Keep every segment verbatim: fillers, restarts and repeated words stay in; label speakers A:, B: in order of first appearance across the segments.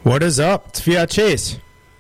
A: What is up? It's Fiat Chase.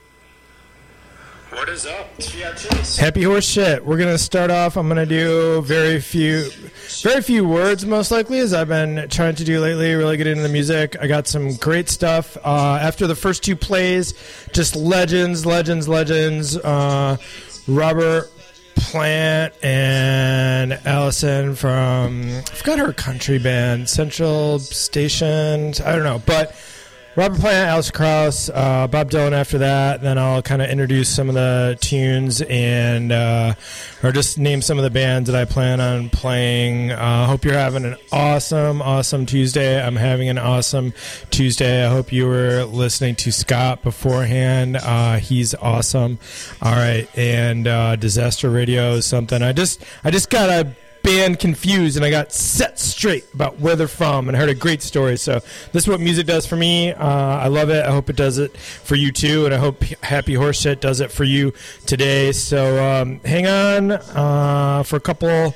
B: What is up? It's Fiat Chase.
A: Happy horse shit. We're gonna start off. I'm gonna do very few, very few words, most likely, as I've been trying to do lately. Really get into the music. I got some great stuff. Uh, after the first two plays, just legends, legends, legends. Uh, Robert Plant and Allison from I forgot her country band, Central Station. I don't know, but. Robert Plant, Alice Krauss, uh, Bob Dylan after that. Then I'll kind of introduce some of the tunes and uh, or just name some of the bands that I plan on playing. I uh, hope you're having an awesome, awesome Tuesday. I'm having an awesome Tuesday. I hope you were listening to Scott beforehand. Uh, he's awesome. All right, and uh, Disaster Radio is something. I just, I just got a band confused and I got set straight about where they're from and I heard a great story. So this is what music does for me. uh, I love it. I hope it does it for you too, and I hope Happy Horse Shit does it for you today. So um, hang on uh, for a couple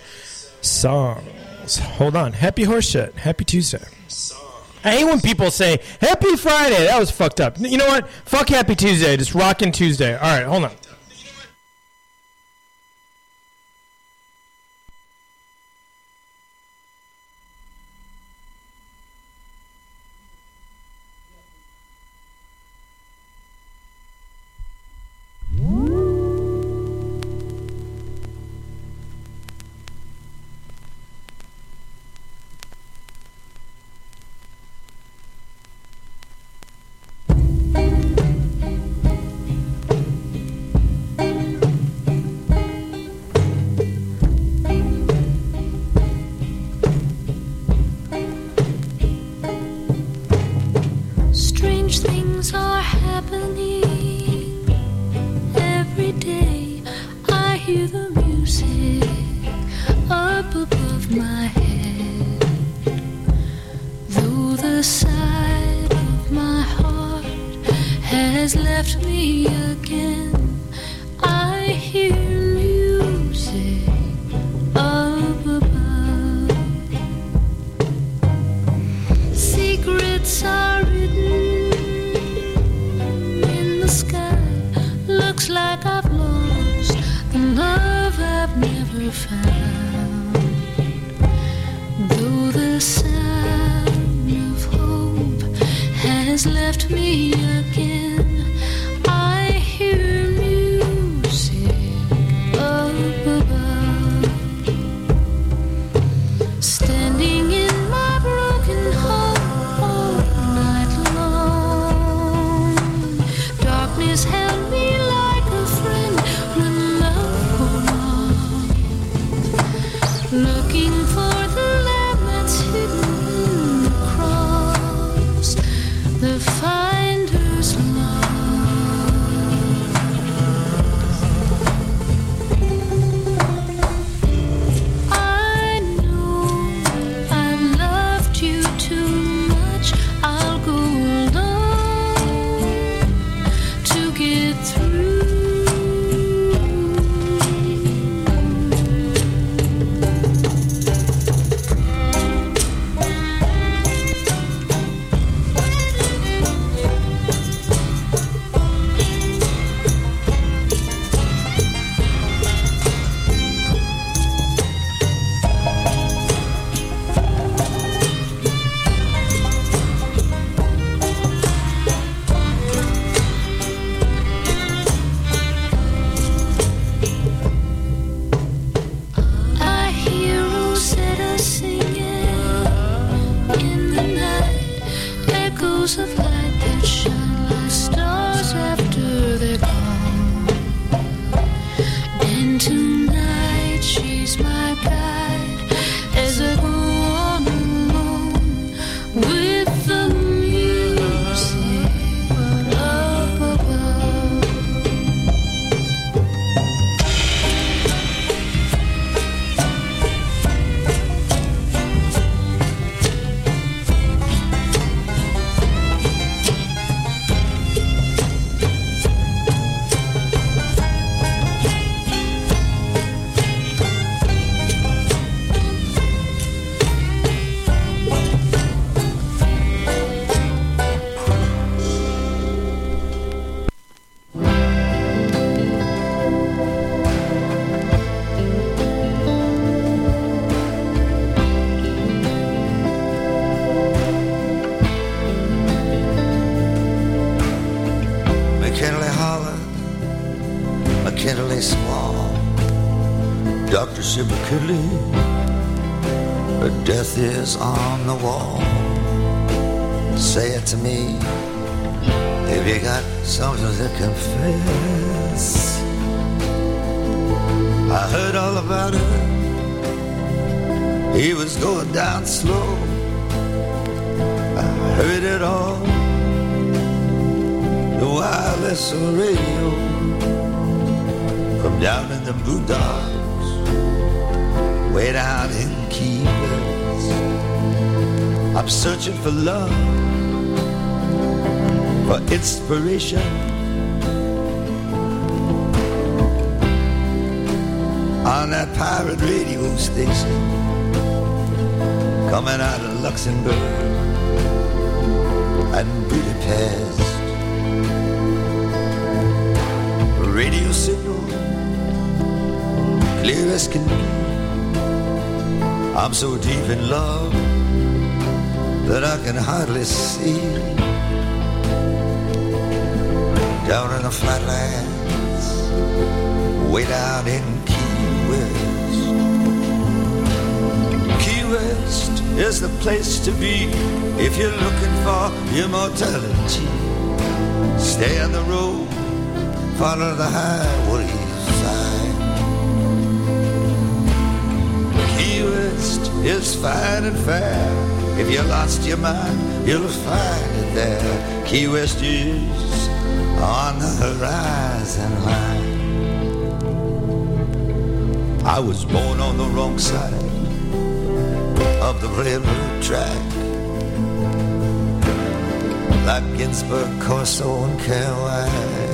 A: songs. Hold on. Happy Horse Shit. Happy Tuesday. I hate when people say Happy Friday. That was fucked up. You know what? Fuck Happy Tuesday. Just rockin' Tuesday. All right, hold on.
C: The finder's line.
B: Kinderly Swamp. Doctor Sibber Kidley, death is on the wall. Say it to me if you got something to confess. I heard all about it. He was going down slow. I heard it all. The wireless radio from down in the boondocks, way down in Key West. I'm searching for love, for inspiration. On that pirate radio station, coming out of Luxembourg and Budapest. Radio signal, clear as can be. I'm so deep in love that I can hardly see. Down in the flatlands, way down in Key West. Key West is the place to be if you're looking for immortality. Stay on the road, follow the highway sign. Key West is fine and fair. If you lost your mind, you'll find it there. Key West is on the horizon line. I was born on the wrong side of the railroad track, like Ginsberg, Corso, and Carwine,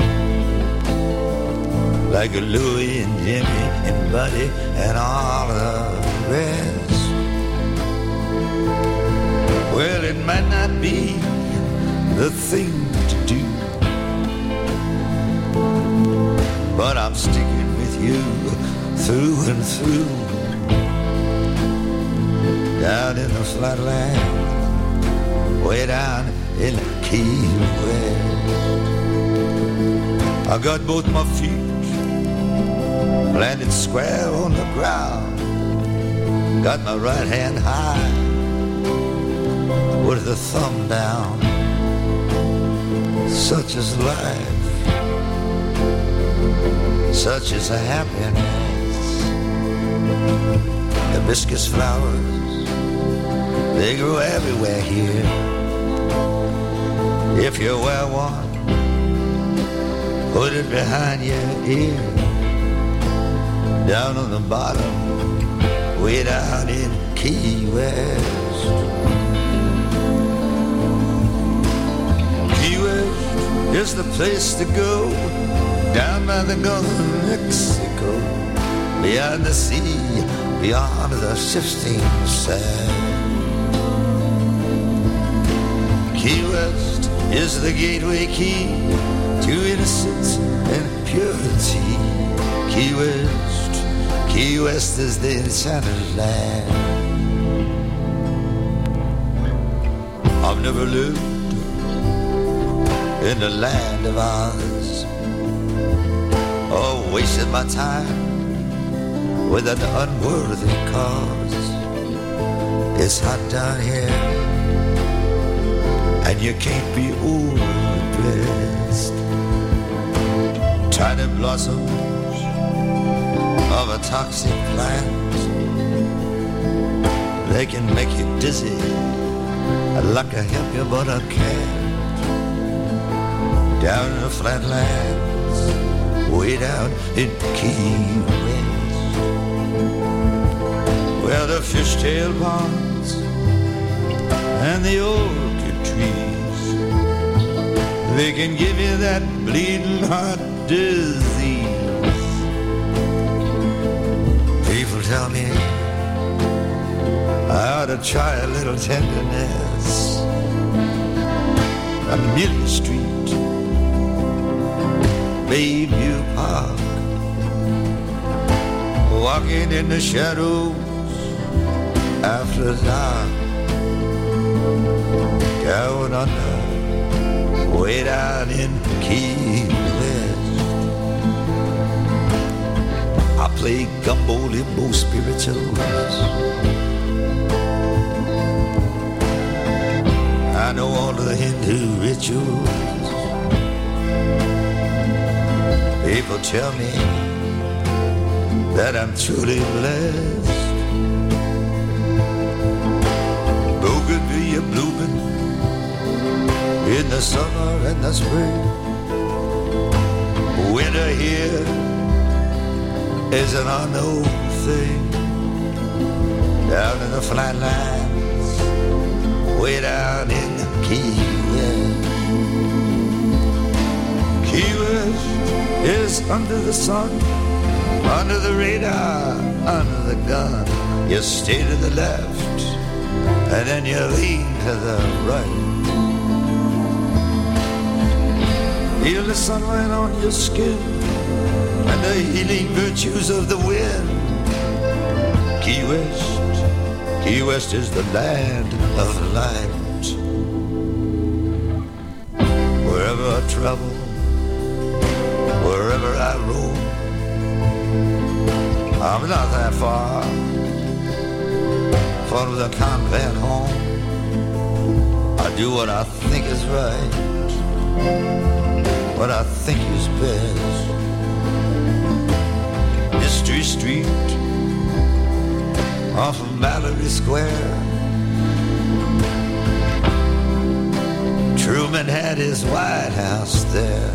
B: like Louie and Jimmy and Buddy and all the rest. Well, it might not be the thing to do, but I'm sticking with you through and through. Down in the flatland, way down in Key West. I got both my feet landed square on the ground. Got my right hand high with the thumb down. Such is life, such is a happiness. Hibiscus flowers, they grow everywhere here. If you wear one, put it behind your ear. Down on the bottom, way down in Key West. Key West is the place to go, down by the Gulf of Mexico, beyond the sea, beyond the shifting sand. Key West is the gateway key to innocence and purity. Key West, Key West is the enchanted land. I've never lived in the land of Oz, or wasted my time with an unworthy cause. It's hot down here, and you can't be overblessed. Tiny blossoms of a toxic plant, they can make you dizzy like a help you but a cat. Down in the flatlands, way down in Key West, where the fishtail ponds and the orchid trees, they can give you that bleeding heart disease. People tell me I ought to try a little tenderness. Amelia Street, Bayview Park, walking in the shadows after dark, down under, way down in Key West. play gumbo limbo spirituals. I know all of the Hindu rituals. People tell me that I'm truly blessed. Bougainvillea blooming in the summer and the spring. Winter here is an unknown thing. Down in the flatlands, way down in Key West. Key West is under the sun, under the radar, under the gun. You stay to the left, and then you lean to the right. Feel the sunlight on your skin, and the healing virtues of the wind. Key West, Key West is the land of light. Wherever I travel, wherever I roam, I'm not that far from the convent home. I do what I think is right, what I think is best. Mystery Street off of Mallory Square. Truman had his White House there.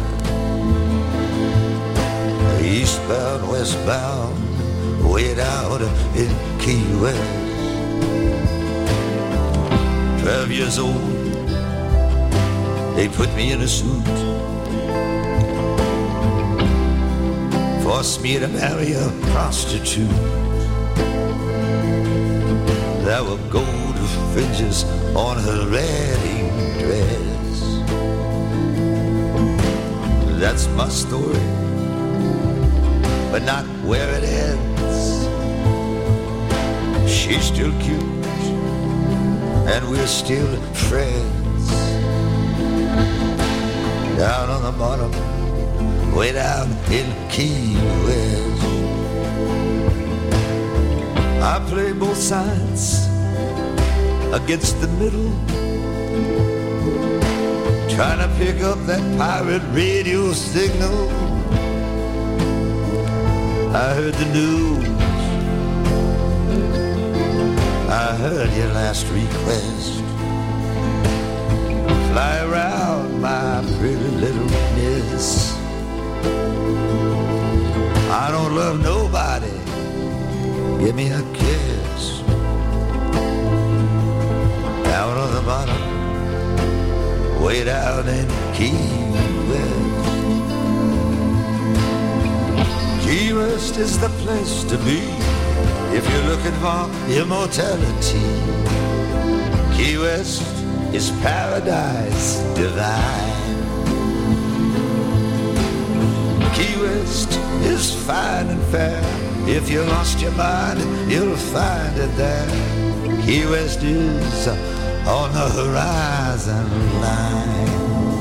B: Eastbound, westbound, way down in Key West. Twelve years old, they put me in a suit, forced me to marry a prostitute. There were gold fringes on her wedding dress. That's my story, but not where it ends. She's still cute, and we're still friends. Down on the bottom, way down in Key West. I play both sides against the middle, trying to pick up that pirate radio signal. I heard the news, I heard your last request. Fly around, my pretty little miss. I don't love nobody, give me a kiss. Down on the bottom, way down in Key West. Key West is the place to be if you're looking for immortality. Key West is paradise divine. Key West is fine and fair. If you lost your mind, you'll find it there. Key West is on the horizon line.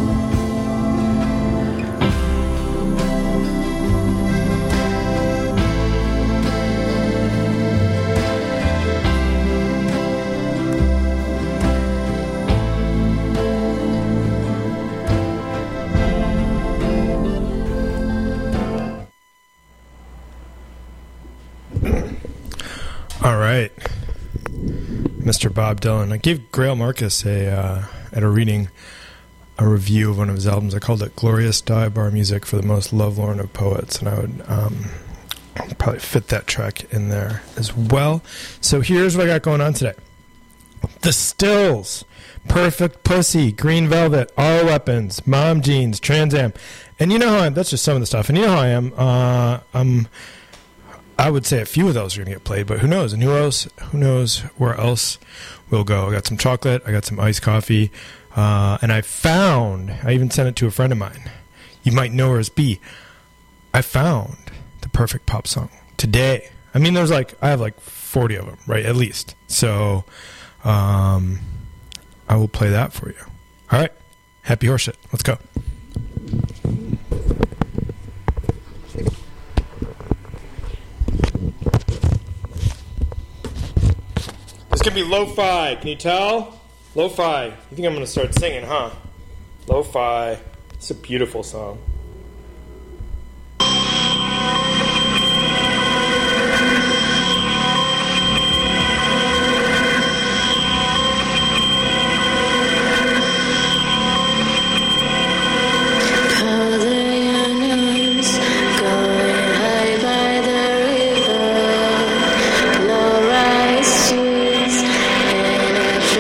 A: All right, Mister Bob Dylan. I gave Grail Marcus a uh, at a reading a review of one of his albums. I called it "Glorious Dive Bar Music for the Most Lovelorn of Poets," and I would um, probably fit that track in there as well. So here's what I got going on today: The Stills, Perfect Pussy, Green Velvet, Our Weapons, Mom Jeans, Trans Am, and you know how I am. That's just some of the stuff, and you know how I am. Uh, I'm. I would say a few of those are going to get played, but who knows? And who else? Who knows where else we'll go? I got some chocolate. I got some iced coffee. Uh, and I found, I even sent it to a friend of mine. You might know her as B. I found the perfect pop song today. I mean, there's like, I have like forty of them, right? At least. So um, I will play that for you. All right. Happy horseshit. Let's go. gonna be lo-fi. Can you tell? Lo-fi. You think I'm gonna start singing, huh? Lo-fi. It's a beautiful song.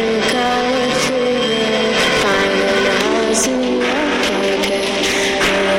C: Finding a house in your pocket.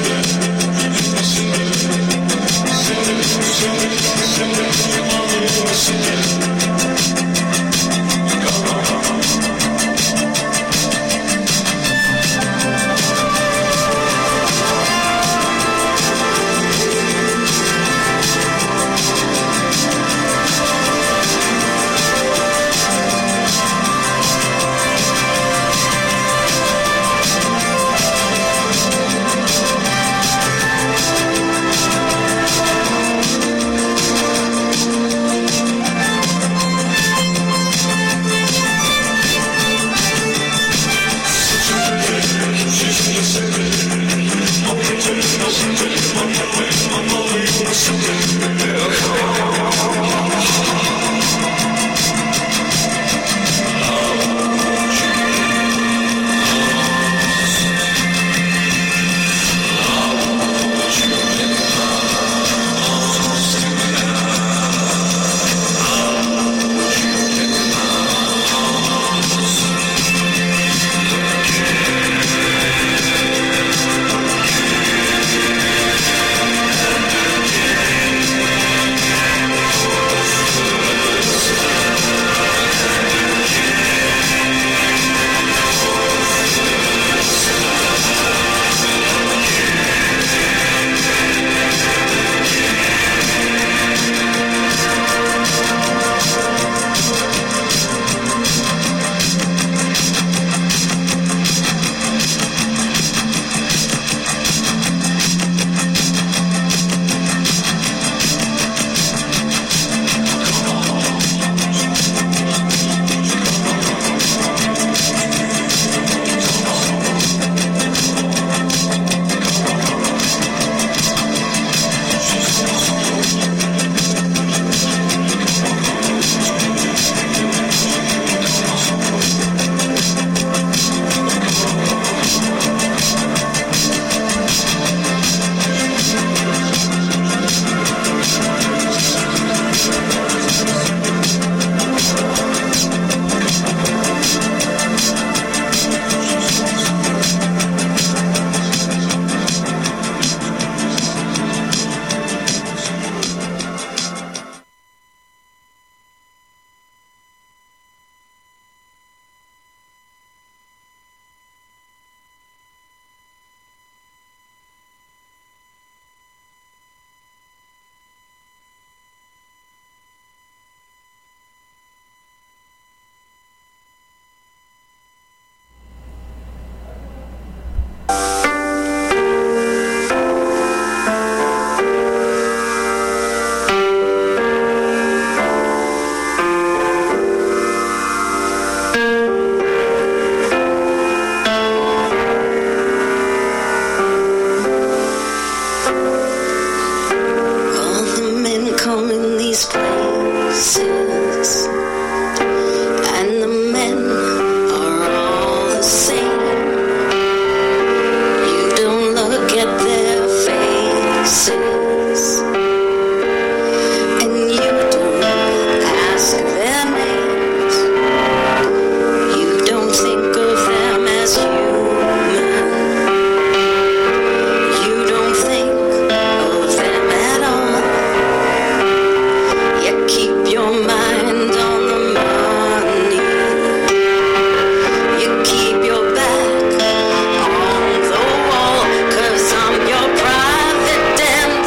C: Your private den.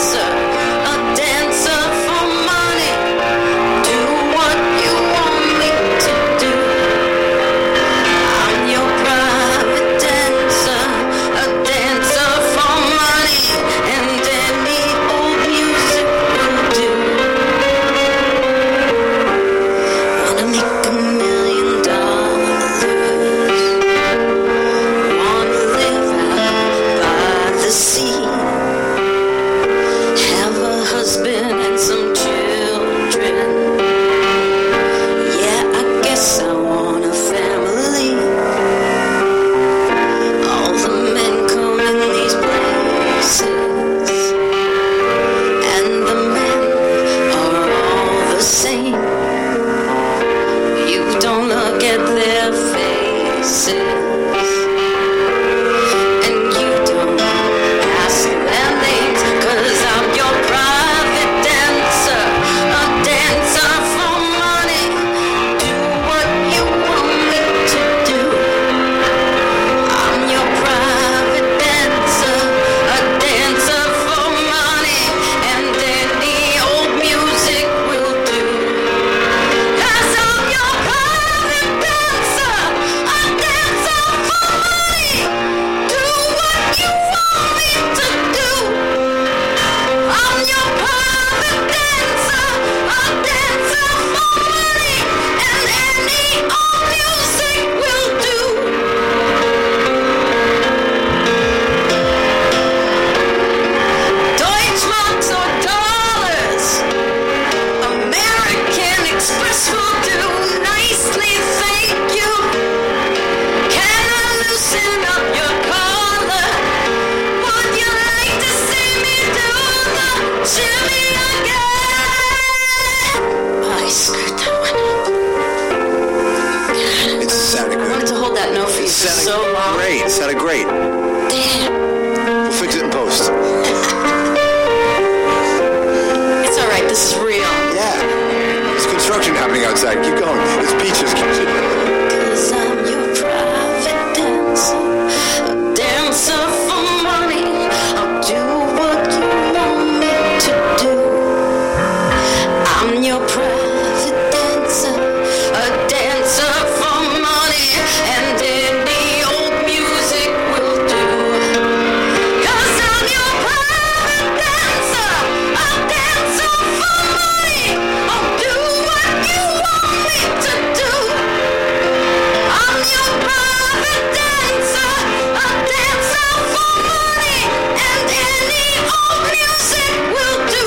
C: Sounded great.
D: Damn.
C: We'll fix it in post.
D: It's all right. This is real.
C: Yeah. There's construction happening outside. Keep going. It's Peaches.
D: Cause I'm your private dancer, a dancer for money. I'll do what you want me to do. I'm your private dancer, a dancer for money, and any old music will do. Cause I'm your private dancer, a dancer for money. I'll do what you want me to do. I'm your private dancer, a dancer for money, and any old music will do.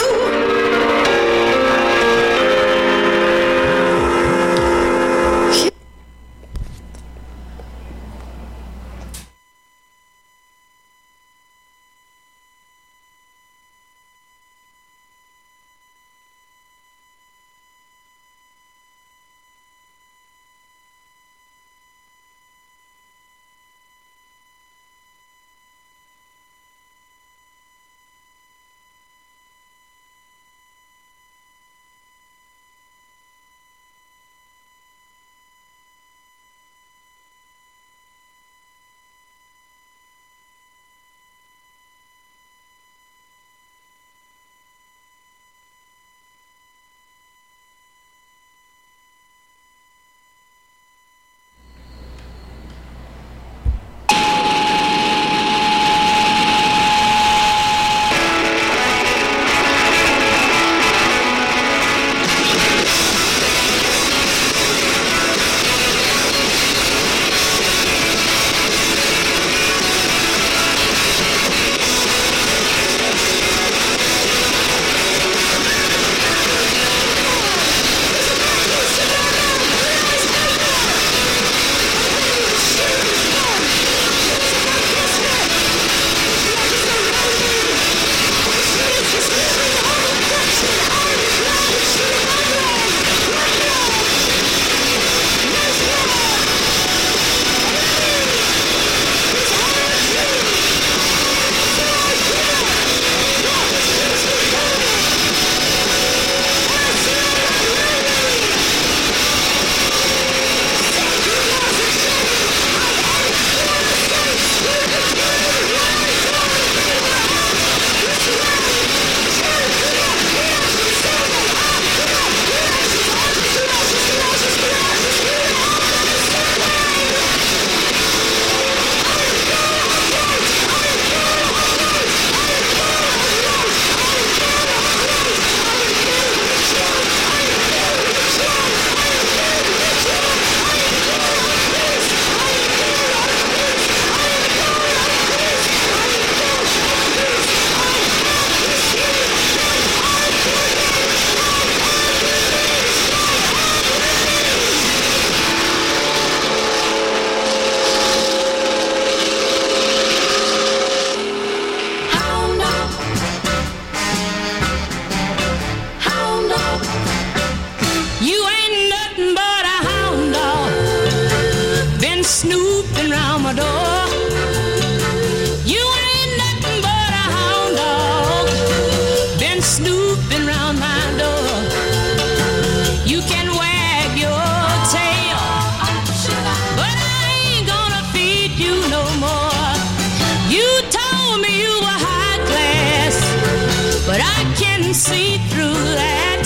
D: See through that.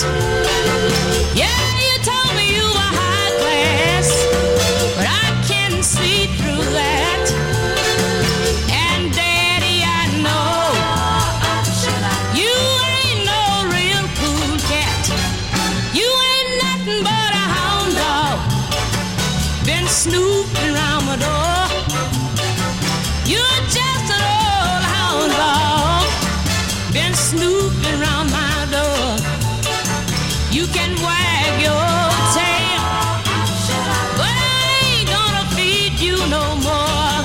D: Yeah, you told me you were high class, but I can see through that. And Daddy, I know you ain't no real cool cat. You ain't nothing but a hound dog, been snooping around my door. You're just an old hound dog, been snooping around my door. You can wag your tail, but I ain't gonna feed you no more.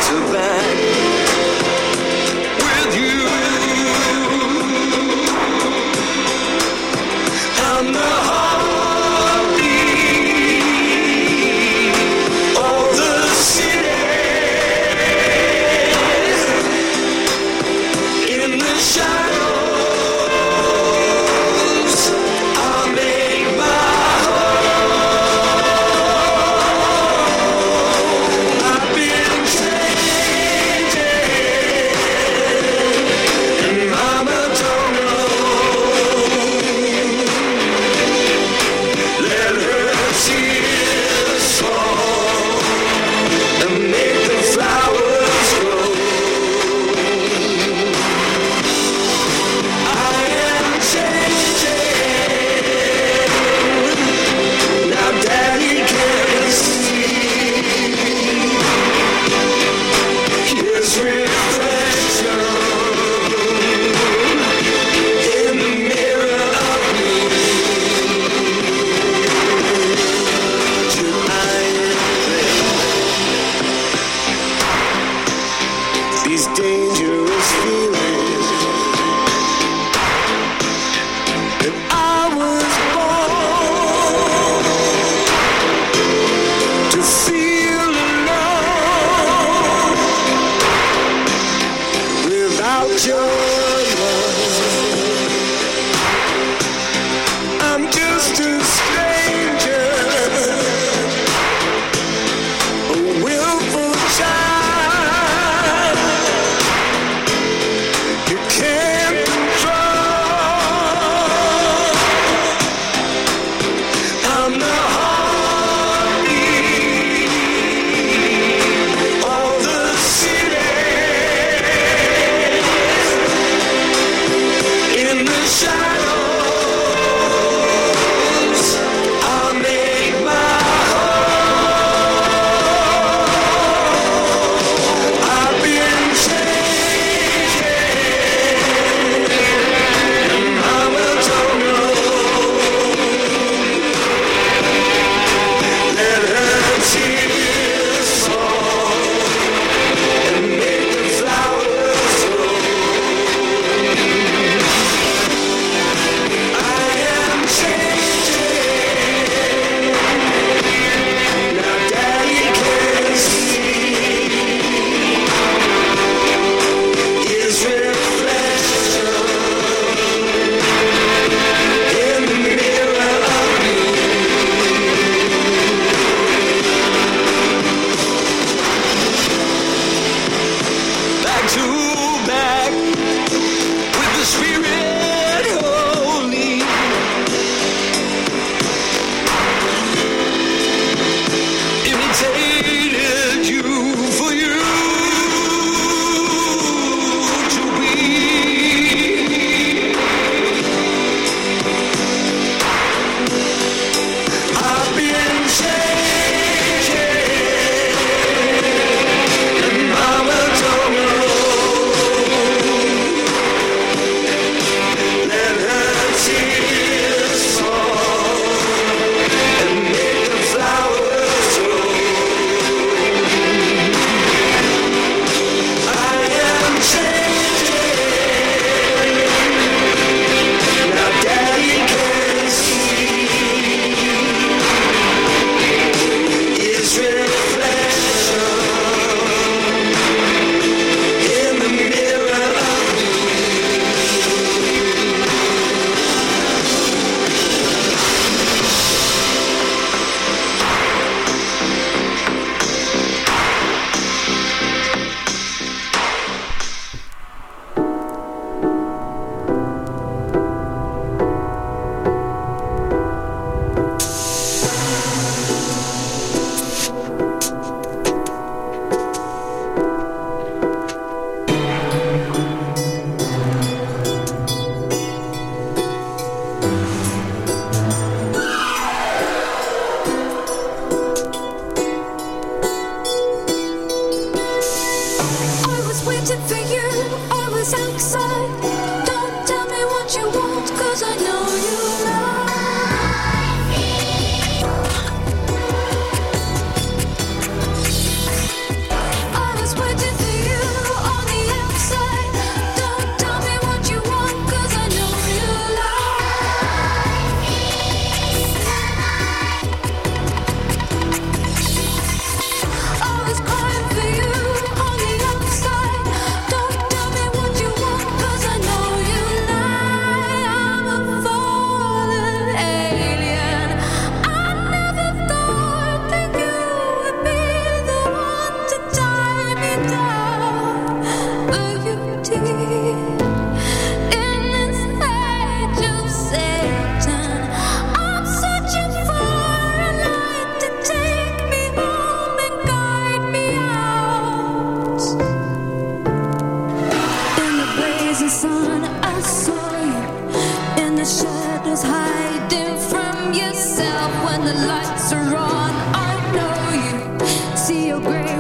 E: I was waiting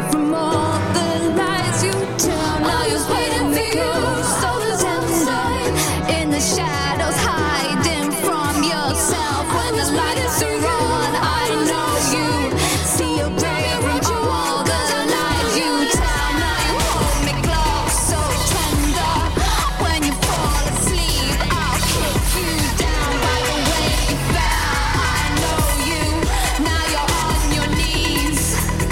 E: from all the lies you tell. Now you're waiting for you, so tender. In the shadows, hiding from yourself. When the lights are on, I know you see your grave from all the lies you tell. Now you hold me close, so tender. When you fall asleep, I'll kick you down by the way you fell. I know you, now you're on your knees.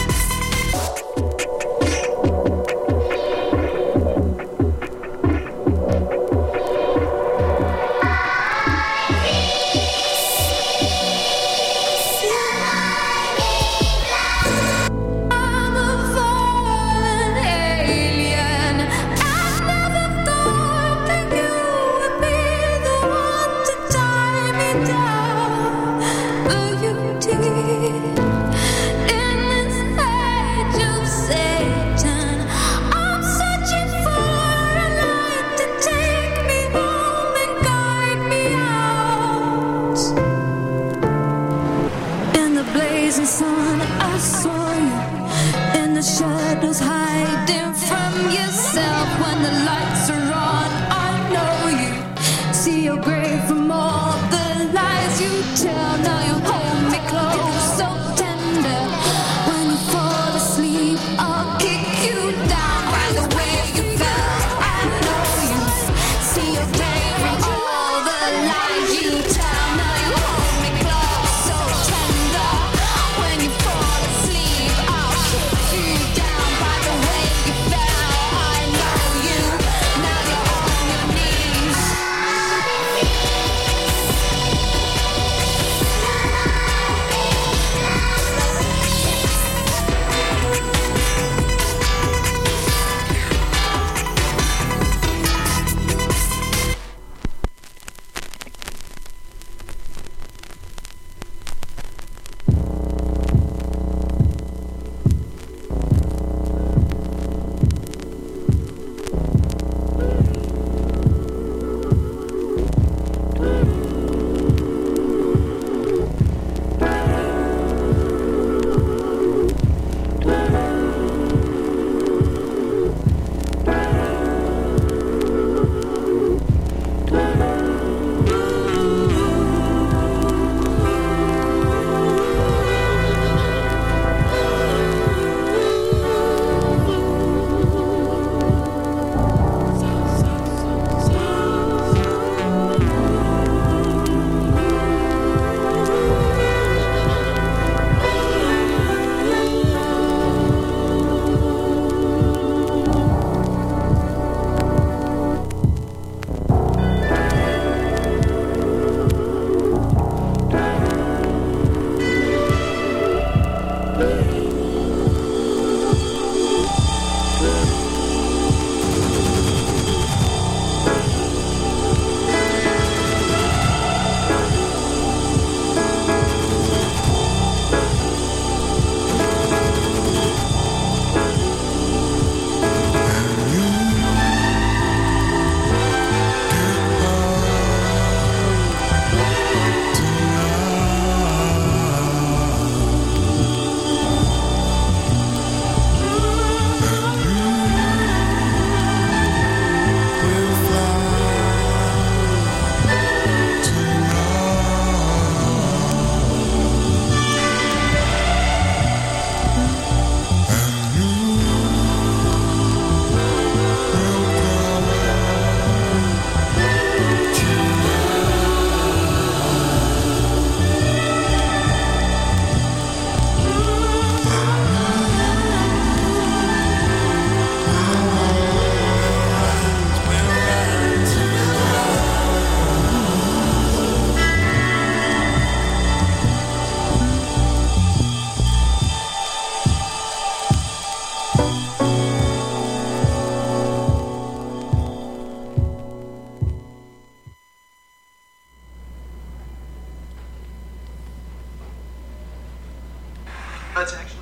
E: I'm a fallen alien. I never thought that you would be the one to tie me down, but you did. In this age of Satan, I'm searching for a light to take me home and guide me out. In the blazing sun, I saw you. In the shadows, hiding from yourself. When the lights are on, I know you see your grave from all the lies you tell. Now you hold me close, so tender. When you fall asleep, I'll kick you down by the way you fell. I know you see your grave from all the lies you tell. Now you hold me close, so tender. When you fall asleep, I'll kick you down by the way you fell. I know you, now you're on your knees.
F: That's actually.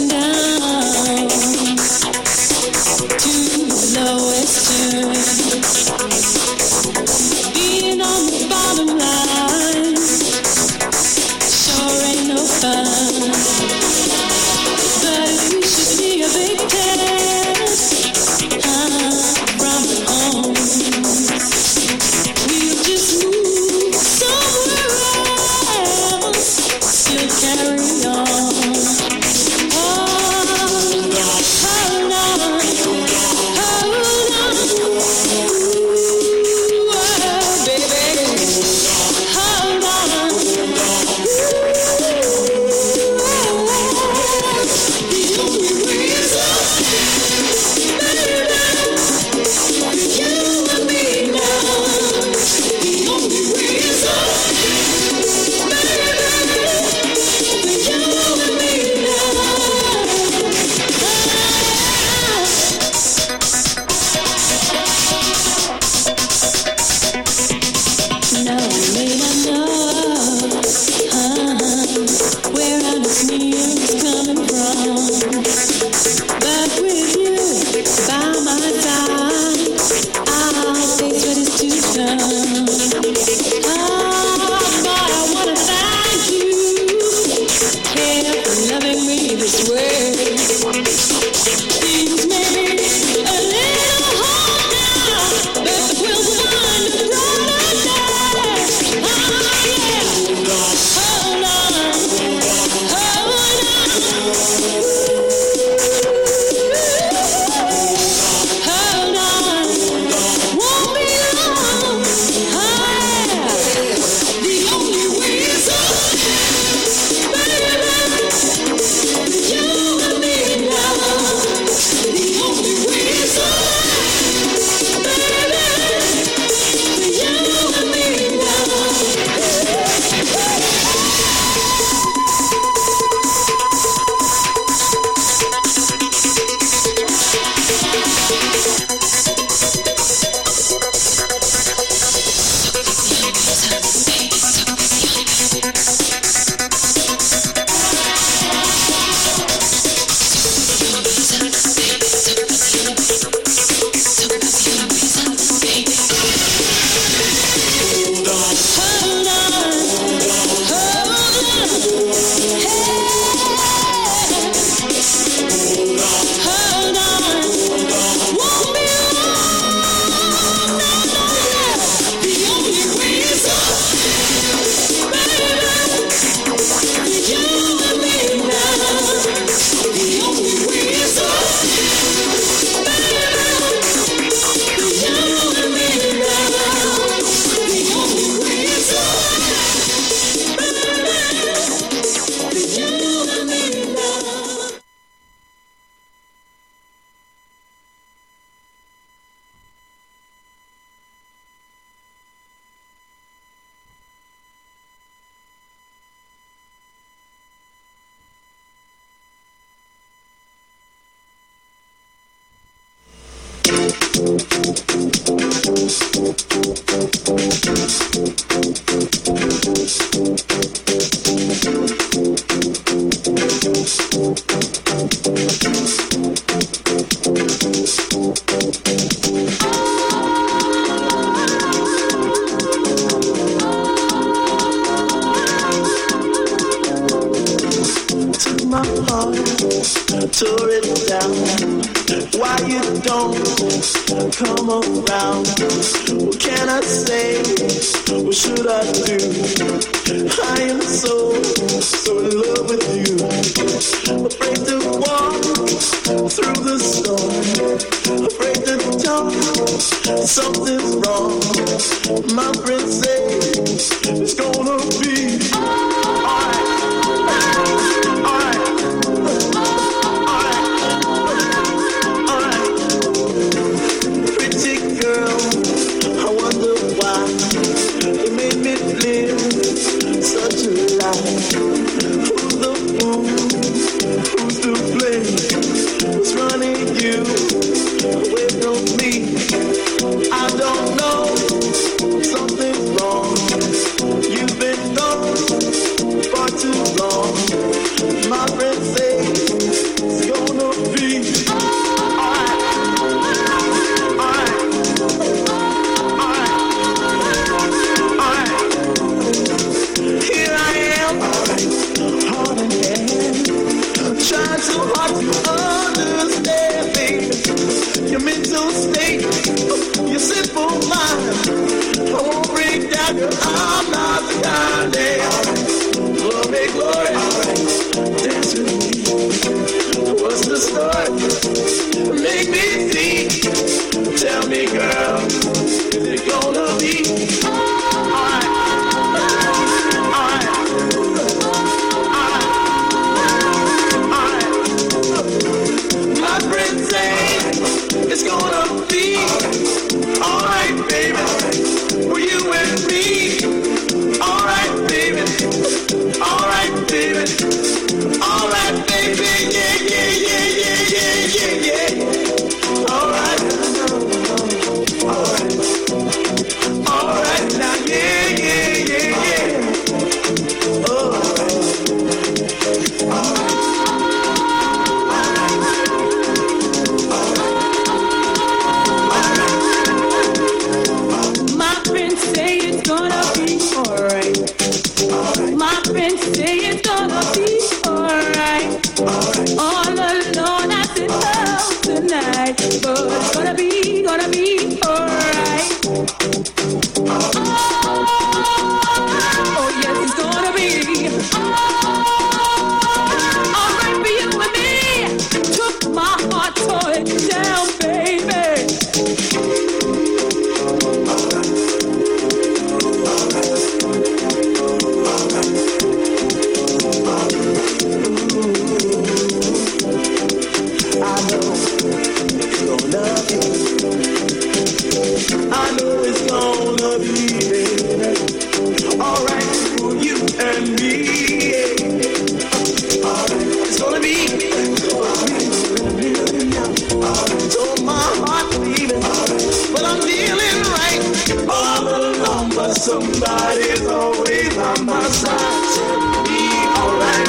F: I don't know, something's wrong. understand, baby, your mental state, your simple mind. I won't break down 'cause I'm not the kind that glory, glory, dance with me. What's the story? Make me see. Tell me, girl, is it gonna be alright? Alright, alright, alright. My friends say it's gonna be alright, baby. For you and me, alright, baby. Alright, baby. Alright, baby. Yeah, yeah, yeah, yeah, yeah, yeah, yeah. Alright. Alright. Alright, now, yeah, yeah, yeah, yeah. Alright. My friends say it's gonna be alright. My friends say it's gonna be alright. All alone at the house tonight, but it's gonna be, gonna be alright. Oh yes, it's gonna be alright for you and me. Took my heart, tore it down, baby. I know it's gonna be. I know it's gonna be, baby, alright for you and me. Alright, it's gonna be. So my heart beating, but I'm feeling right. All alone, but somebody's always on my side. So be alright.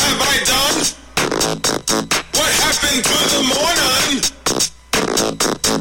G: What happened to the morning?